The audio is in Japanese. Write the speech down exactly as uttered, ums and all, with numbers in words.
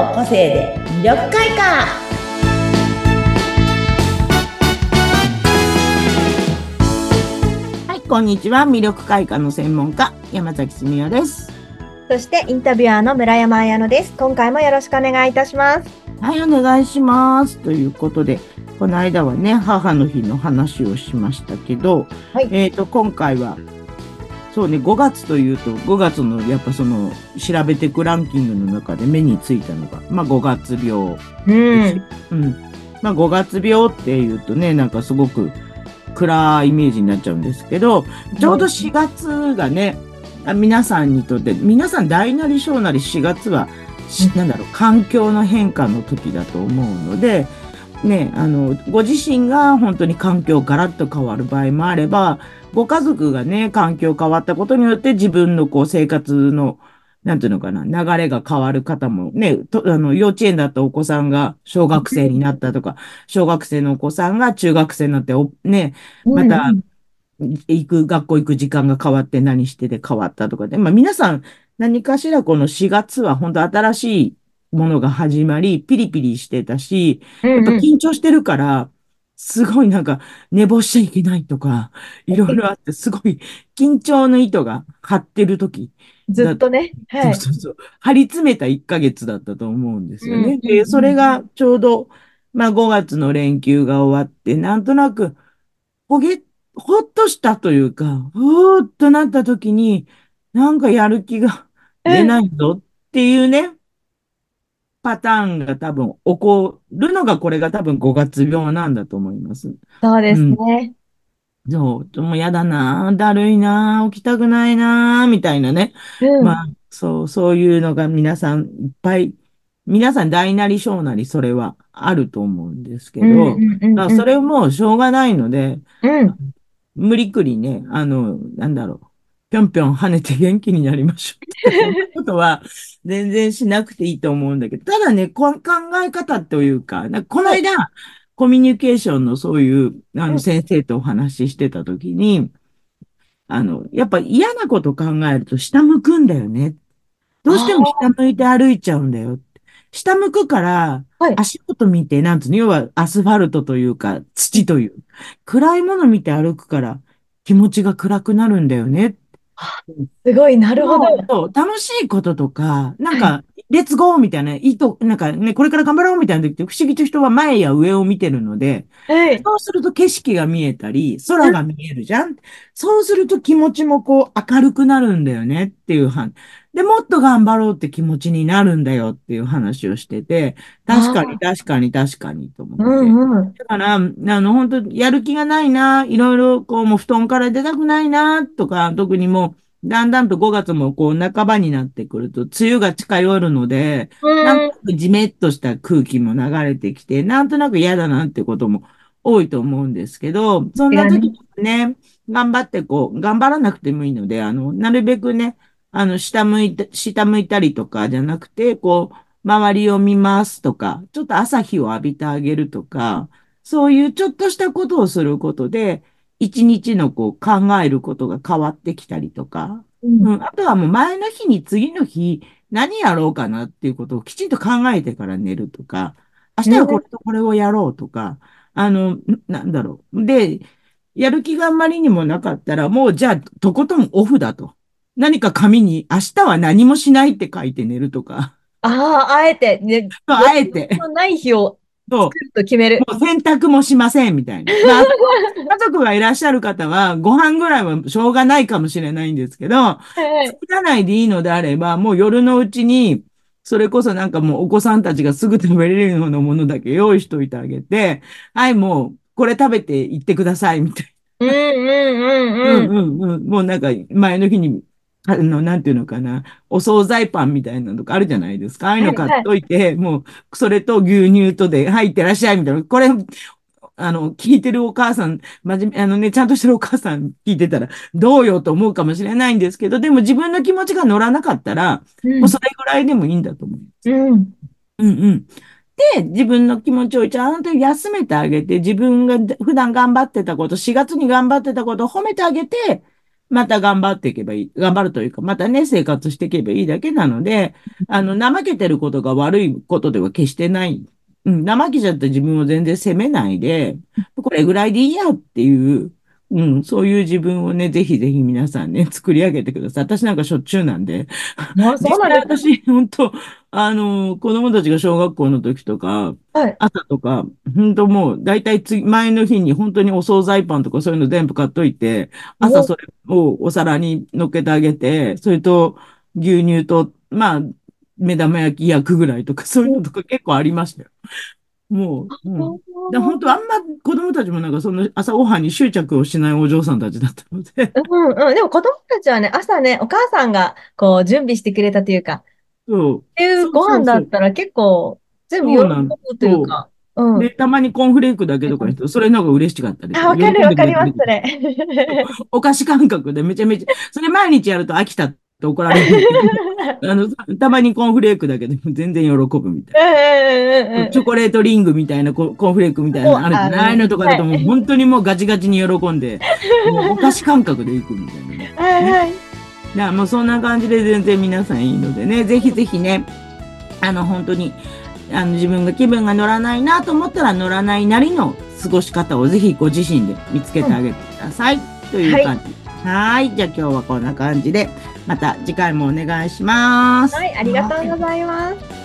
の個性で魅力開花。はい、こんにちは。魅力開花の専門家、山崎すみおです。 そしてインタビュアーの村山彩乃です。今回もよろしくお願いいたします。 はい、お願いします。ということで、この間はね、母の日の話をしましたけど、 はい、 えっと、今回は、そうね、ごがつというと、ごがつのやっぱその、調べていくランキングの中で目についたのが、まあごがつ病ですよ。うん。うん。まあごがつ病っていうとね、なんかすごく暗いイメージになっちゃうんですけど、ちょうどしがつがね、皆さんにとって、皆さん大なり小なりしがつは、なんだろう、環境の変化の時だと思うので、ね、あの、ご自身が本当に環境ガラッと変わる場合もあれば、ご家族がね、環境変わったことによって自分のこう生活の、なんていうのかな、流れが変わる方もね、と、あの、幼稚園だったお子さんが小学生になったとか、小学生のお子さんが中学生になってお、ね、また、 うんうん、 行く、学校行く時間が変わって何してで変わったとかで、まあ皆さん何かしらこのしがつは本当新しいものが始まり、ピリピリしてたし、やっぱうんうん。 緊張してるから、すごいなんか寝坊しちゃいけないとか、いろいろあって、すごい緊張の糸が張ってる時だ、 ずっとね。はい。 そうそうそう、張り詰めたいっかげつだったと思うんですうんよね。で、それうんがちょうど、まあごがつの連休が終わって、なんとなく、ほげ、ほっとしたというか、ふーっとなった時に、なんかやる気が出うん。 ないぞっていうね、パターンが多分起こるのが、これが多分ごがつ病なんだと思います。 そうですうん。 ね。 そう、もうやだな、だるいな、起きたくないな、みたいなね。 うん。 まあ、そう、そういうのが皆さんいっぱい、皆さん大なり小なりそれはあると思うんですけうんど、 うんうんまあ、 うん。 それもうしょうがないので、 うん。 無理くりね、あの、なんだろう、ぴょんぴょん跳ねて元気になりましょうとか、そんなことは全然しなくていいと思うんだけど、ただね、こ考え方というか、なんかこのはい。 間、コミュニケーションのそういう、あの、 うん。 先生とお話ししてたときに、あの、やっぱ嫌なこと考えると下向くんだよね。どうしても下あ向いて歩いちゃうんだよ。下向くから、 あ、はい。 足元見て、なんつうの、要はアスファルトというか、土という。暗いもの見て歩くから気持ちが暗くなるんだよね。 あ、すごい、なるほど。 もう、そう、楽しいこととか、なんはい。 か、レッツゴーみたいな、いいと、なんかね、これから頑張ろうみたいな時って不思議と人は前や上を見てるので、 はい。 そうすると景色が見えたり、空うんが見えるじゃん。そうすると気持ちもこう明るくなるんだよねっていう話。で、もっと頑張ろうって気持ちになるんだよっていう話をしてて、確かにああ、 確かに確かにと思っうて。 んうん。 だから、あの、本当やる気がないな、いろいろこう、もう布団から出たくないな、とか、特にもう、だんだんとごがつもこう、半ばになってくると、梅雨が近寄るので、なんとうん。 なくじめっとした空気も流れてきて、なんとなく嫌だなってことも多いと思うんですけど、そんな時がね。 にね、頑張ってこう、頑張らなくてもいいので、あの、なるべくね、あの、下向いた、下向いたりとかじゃなくて、こう、周りを見ますとか、ちょっと朝日を浴びてあげるとか、そういうちょっとしたことをすることで、一日のこう考えることが変わってきたりとか、 うん。 うん、あとはもう前の日に次の日何やろうかなっていうことをきちんと考えてから寝るとか、明日はこうん。 れとこれをやろうとか、あの、なんだろう。で、やる気があんまりにもなかったら、もうじゃあ、とことんオフだと。何か紙に、明日は何もしないって書いて寝るとか、 ああ、あえて、ね、やるあえて、 気のない日をそう、 作ると決める。 もう洗濯もしませんみたいな。まあ、家族がいらっしゃる方は、ご飯ぐらいはしょうがないかもしれないんですけど、 はい。 作らないでいいのであれば、もう夜のうちに、それこそなんかもうお子さんたちがすぐ食べれるようなものだけ用意しといてあげて、はい、もうこれ食べていってくださいみたいうんうんな。ううんうん。 んうんうん。もうなんか前の日に、あの、なんていうのかな、お惣菜パンみたいなのとかあるじゃないですか。ああいうの買っはいはい。 といて、もうそれと牛乳とで、はい、いってらっしゃいみたいな。これあの、聞いてるお母さん、真面目、あのね、ちゃんとしてるお母さん聞いてたら、どうよと思うかもしれないんですけど、でも自分の気持ちが乗らなかったら、 うん。 もうそれぐらいでもいいんだと思う。 うん。 うんうん。で、自分の気持ちをちゃんと休めてあげて、自分が普段頑張ってたこと、しがつに頑張ってたことを褒めてあげて、 また頑張っていけばいい。頑張るというか、またね、生活していけばいいだけなので、あの、怠けてることが悪いことでは決してない。うん、怠けちゃった自分を全然責めないで、これぐらいでいいやっていう、うん、そういう自分をね、ぜひぜひ皆さんね、作り上げてください。私なんかしょっちゅうなんで。 あ、 実そうなんですか。 際私、本当あの、子供たちが小学校の時とか、 はい。 朝とか、本当もう、だいたい次、前の日に本当にお惣菜パンとかそういうの全部買っといて、朝お、 それをお皿に乗っけてあげて、それと牛乳と、まあ、目玉焼き焼くぐらいとか、そういうのとか結構ありましたよ。もう、うん。で、本当あんま子供たちもなんかその朝ごはんに執着をしないお嬢さんたちだったので、 うんうん。でも子供たちはね、朝ね、お母さんがこう準備してくれたというか、っそう、 ていうそうご飯だそうそう、 ったら結構全部喜そうなん、 ぶというそか、うう。で、 ん。 たまにコーンフレークだけとかにすると、それの方が嬉しかったりあ、 とか、 わかる喜んでくわかります、 れたりとか、 それ。 お菓子感覚でめちゃめちゃ、それ毎日やると飽きたって怒られるんだけど、あの、たまにコーンフレークだけでも全然喜ぶみたいうんうんうんな。チョコレートリングみたいなコ、コーンフレークみたいなのもう、あの、 あるじゃないのとかだともうはい。 本当にもうガチガチに喜んで、もうお菓子感覚でいくみたいなね。ね。 はいはい。 だからもうそんな感じで全然皆さんいいのでね、ぜひぜひね、あの本当に、あの自分が気分が乗らないなと思ったら乗らないなりの過ごし方をぜひご自身で見つけうん。 てあげてください。といはい。 う感じ。はい。じゃあ今日はこんな感じで、また次回もお願いします。 はい、ありがとうございます。